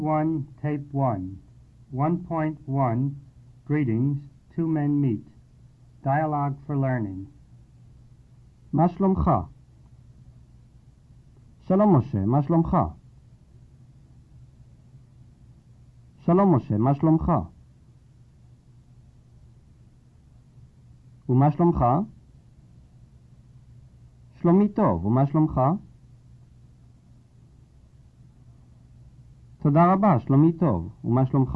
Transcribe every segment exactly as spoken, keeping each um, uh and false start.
one, tape one. one point one, greetings, two men meet. Dialogue for learning. מה שלומך? שלום משה, מה שלומך? שלום משה, מה שלומך? ומה שלומך? שלומי טוב, ומה שלומך? תודה רבה, שלומי טוב, ומה שלומך?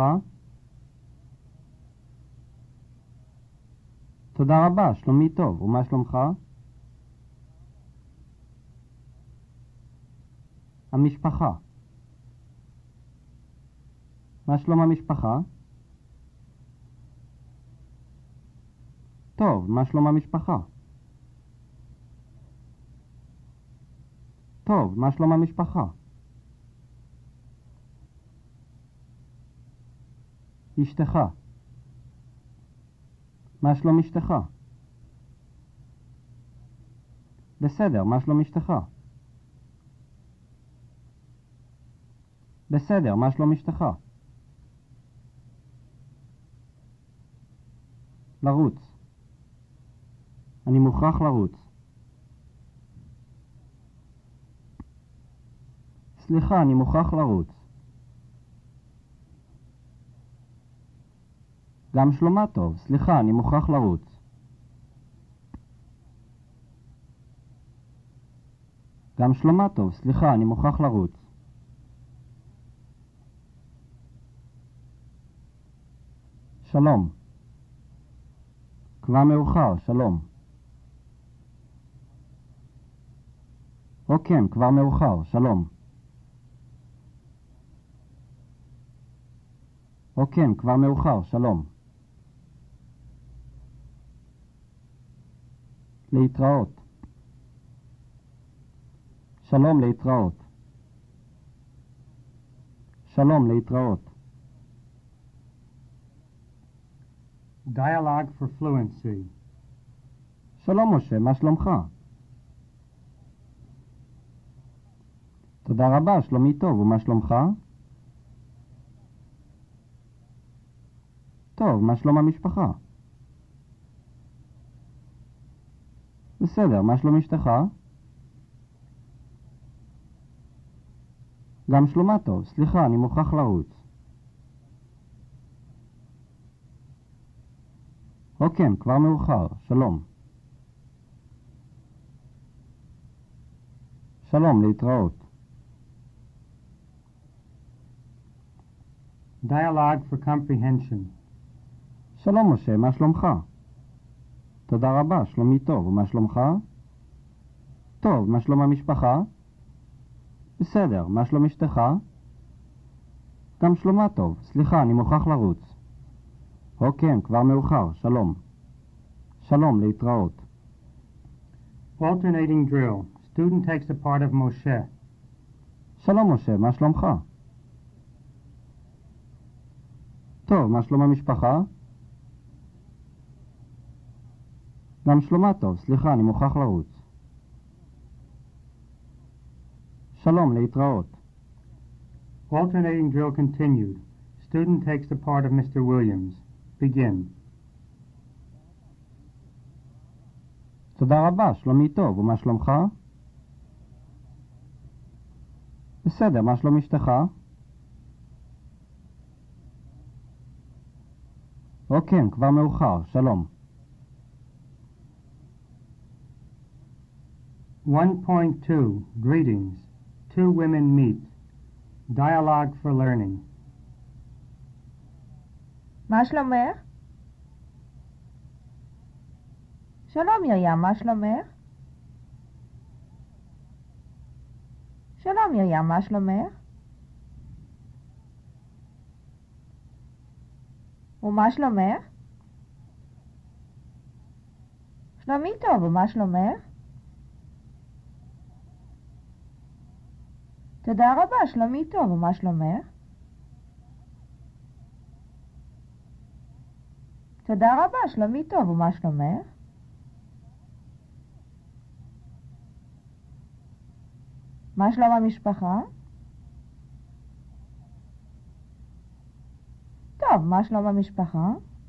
תודה רבה, שלומי טוב, ומה שלומך? המשפחה. מה שלום המשפחה? טוב, מה שלום המשפחה? טוב, מה שלום המשפחה? אשתך. מה שלום אשתך? בסדר, מה שלום אשתך? בסדר, מה שלום אשתך? לרוץ. אני מוכרח לרוץ. סליחה, אני מוכרח לרוץ. גם שלומה טוב. סליחה, אני מוכרח לרוץ. גם שלומה טוב. סליחה, אני מוכרח לרוץ. שלום. כבר מאוחר, שלום. או כן, כבר מאוחר, שלום. או כן, כבר מאוחר, שלום. להתראות. שלום, להתראות. שלום, להתראות. Dialogue for fluency. שלום משה, מה שלומך? תודה רבה, שלומי טוב, ומה שלומך? טוב, מה שלום המשפחה? בסדר, מה שלום אשתך? גם שלומה טוב. סליחה, אני מוכרח לרוץ. או כן, כבר מאוחר. שלום. שלום, להתראות. Dialogue for comprehension. שלום משה, מה שלומך? תודה רבה, שלומי טוב, ומה שלומך? טוב, מה שלום המשפחה? בסדר, מה שלום אשתך? גם שלומה טוב. סליחה, אני מוכרח לרוץ. או כן, כבר מאוחר. שלום. שלום, להתראות. Alternating drill. Student takes the part of Moshe. שלום משה, מה שלומך? טוב, מה שלום המשפחה? גם שלומה טוב. סליחה, אני מוכרח לרוץ. שלום, להתראות. Alternating drill continued. Student takes the part of Mister Williams. Begin. תודה רבה, שלומי טוב, ומה שלומך? בסדר, מה שלום אשתך? או כן, כבר מאוחר. שלום. one point two, greetings. Two women meet. Dialogue for learning. מה שלומך? שלום מרים, מה שלומך? שלום מרים, מה שלומך? ומה שלומך? שלומי טוב, ומה שלומך? תודה רבה, שלומי טוב, ומה שלומך? תודה רבה, שלומי טוב, ומה שלומך? מה שלום המשפחה? טוב, מה שלום המשפחה?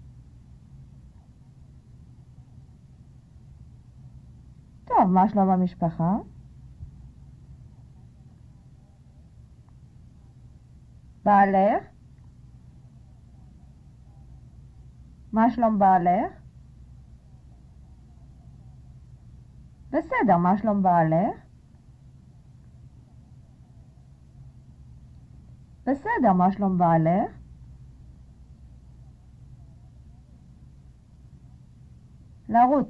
טוב, מה שלום המשפחה? בעלך? מה שלום בעלך? בסדר, מה שלום בעלך? בסדר, מה שלום בעלך? לרוץ.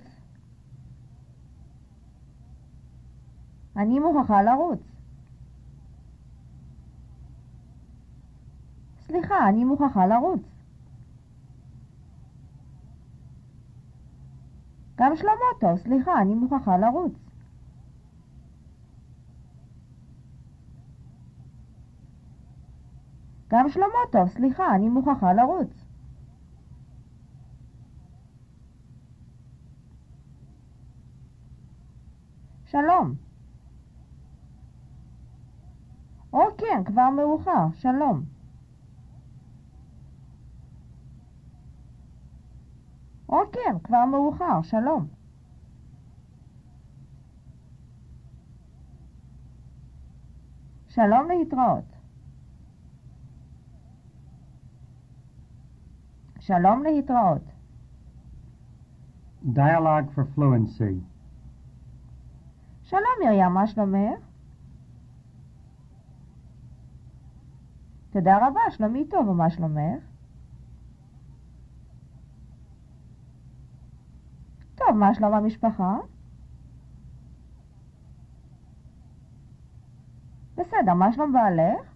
אני מוכרחה לרוץ. סליחה, אני מוכרחה לרוץ. גם שלמה טוב, סליחה, אני מוכרחה לרוץ. גם שלמה טוב, סליחה, אני מוכרחה לרוץ. שלום. או כן, כבר מאוחר, שלום. או כן, כבר מאוחר, שלום. שלום להתראות. שלום להתראות. Dialogue for fluency. שלום מרים, מה שלומך? תודה רבה, שלומי טוב, ומה שלומך? טוב, מה שלום המשפחה? בסדר, מה שלום בעלך?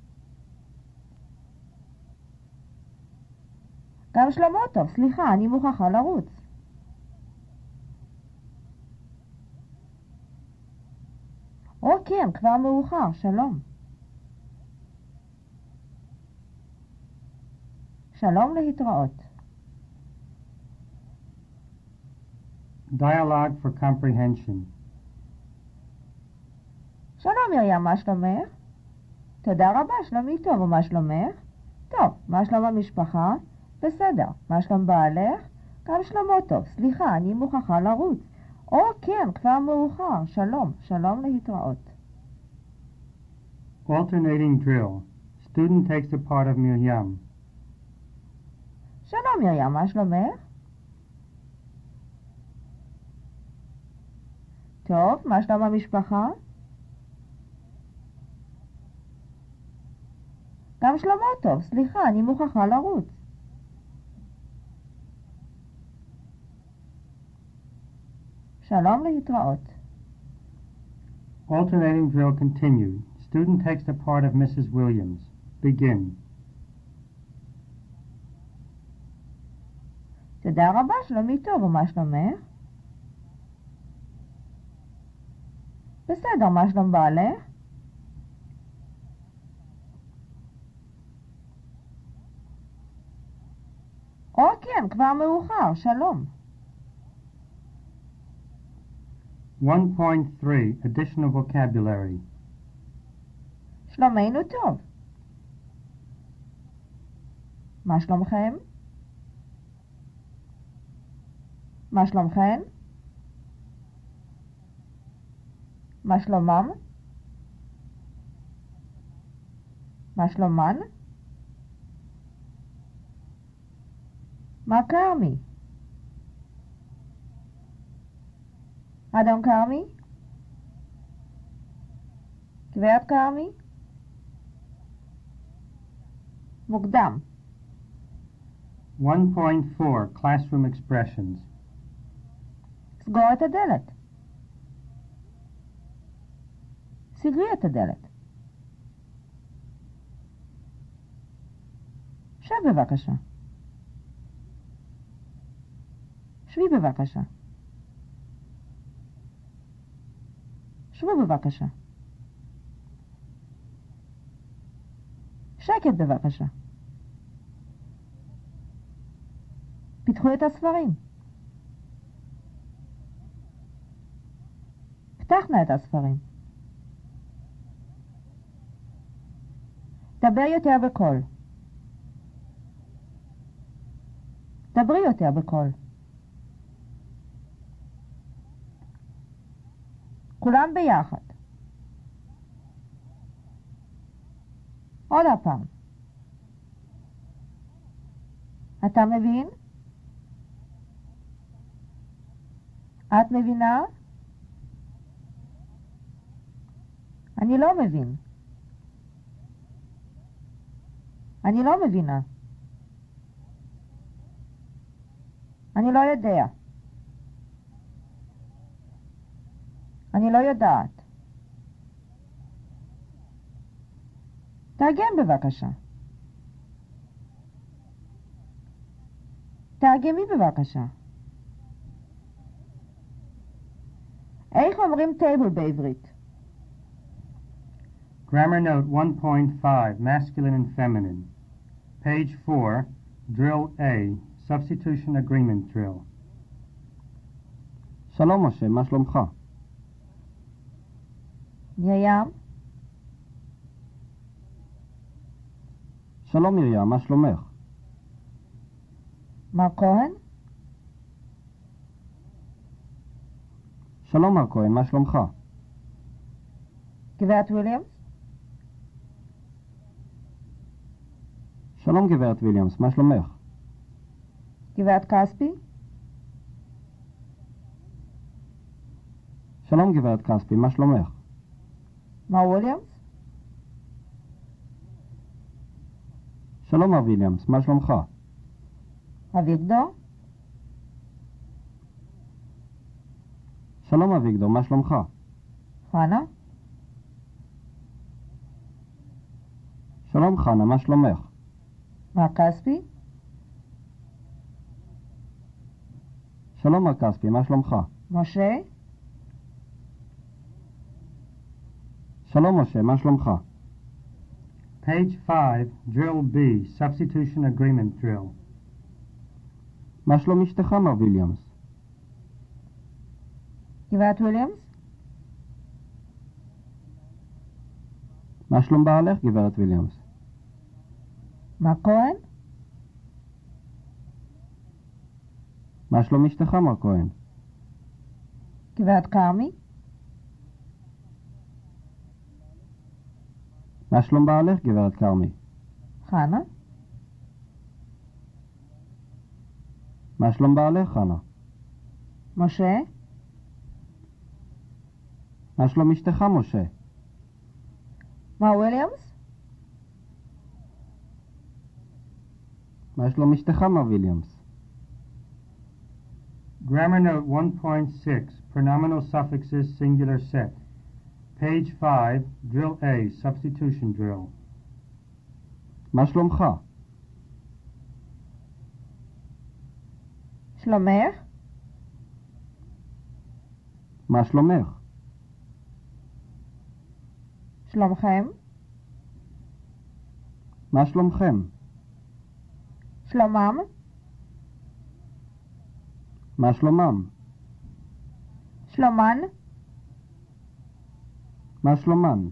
גם שלמה טוב, סליחה, אני מוכרחה לרוץ. או כן, כבר מאוחר, שלום. שלום להתראות. Dialogue for comprehension. שלום מרים, מה שלומך? תודה רבה, שלומי טוב, ומה שלומך? טוב, מה שלום המשפחה? בסדר, מה שלום בעלך? גם שלמה טוב, סליחה, אני מוכרחה לרוץ. או כן, כבר מאוחר, שלום, שלום להתראות. Alternating drill. Student takes the part of Miriam. שלום מרים, מה שלומך? טוב, מה שלום המשפחה? גם שלמה טוב, סליחה, אני מוכרחה לרוץ. שלום להתראות. Alternating drill continued. Student takes the part of Missus Williams. Begin. תודה רבה, שלומי טוב, ומה שלומך? בסדר, מה שלום בעלך? או כן, כבר מאוחר, שלום. one point three. Additional vocabulary. שלומנו טוב. מה שלומכם? מה שלומכן? מה שלומם? מה שלומן? מה כרמי? אדון כרמי? גברת כרמי? מוקדם. one point four. Classroom expressions. סגור את הדלת. סגרי את הדלת. שב בבקשה. שבי בבקשה. שבו בבקשה. שקט בבקשה. פתחו את הספרים. פתחנה את הספרים. דבר יותר בקול. דברי יותר בקול. כולם ביחד. עוד הפעם. אתה מבין? את מבינה? אני לא מבין. אני לא מבינה. אני לא יודע. אני לא יודעת. תרגם בבקשה. תרגמי בבקשה. איך אומרים טייבל בעברית? Grammar note one point five, masculine and feminine. Page four, drill A, substitution agreement drill. שלום משה, מה שלומך? מרים, שלום מרים, מה שלומך? מר כהן, שלום מר כהן, מה שלומך? גברת וויליאמס, שלום גברת ויליאמס, מה שלומך? גברת כספי, שלום גברת כספי, מה שלומך? מר וויליאמס, שלום מר ויליאמס, מה שלומך? אביגדור, שלום אביגדור, מה שלומך? חנה, שלום חנה, מה שלומך? מר כספי, שלום מר כספי, מה שלומך? משה, שלום משה, מה שלומך? Page five, drill B, substitution agreement drill. מה שלום אשתך מר ויליאמס? גברת וויליאמס, מה שלום בעלך גברת ויליאמס? מר כהן, מה שלום אשתך מר כהן? גברת כרמי, מה שלום בעלך גברת כרמי? חנה, מה שלום בעלך חנה? משה, מה שלום אשתך משה? מר וויליאמס, מה שלום אשתך מר ויליאמס? Grammar note one point six, pronominal suffixes singular set. Page five, drill A, substitution drill. מה שלומך? שלומך, מה שלומך? שלומכם, מה שלומכם? שלומם, מה שלומם? שלומן, מה שלומן?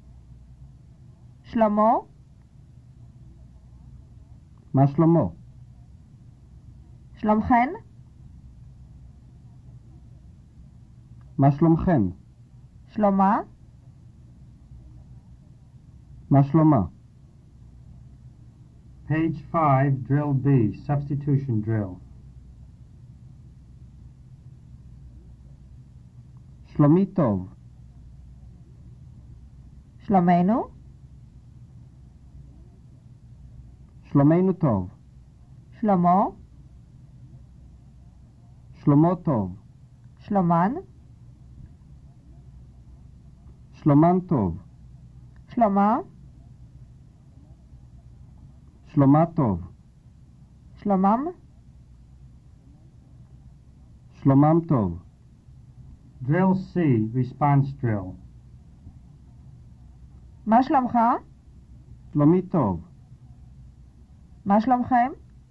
שלמה, מה שלומו? שלומכן, מה שלומכן? שלומה, מה שלומה? Page five, drill B, substitution drill. שלומי טוב. שלומנו, שלומנו טוב. שלמה, שלומו טוב. שלומן, שלומן טוב. שלומה, שלומה טוב. שלומם, שלומם טוב. Drill C, response drill. מה שלומך? שלומי טוב. מה שלומכם?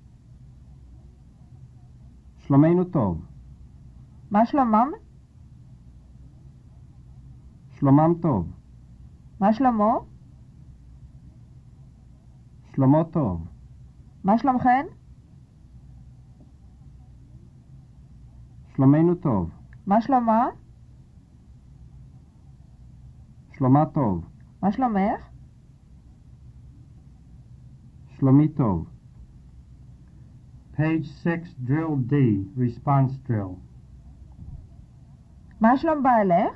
שלומנו טוב. מה שלומם? שלומם טוב. מה שלמה? שלומו טוב. מה שלומכן? שלומנו טוב. מה שלומה? שלומה טוב. מה שלומך? שלומי טוב. Page six, drill D, response drill. מה שלום בעלך?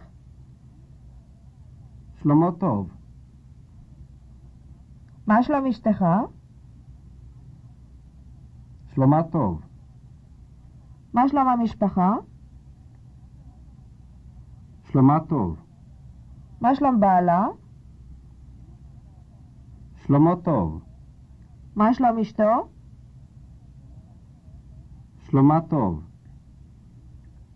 שלמה טוב. מה שלום אשתך? שלומה טוב. מה שלום המשפחה? שלומה טוב. מה שלום בעלה? שלמה טוב. מה שלום אשתו? שלומה טוב.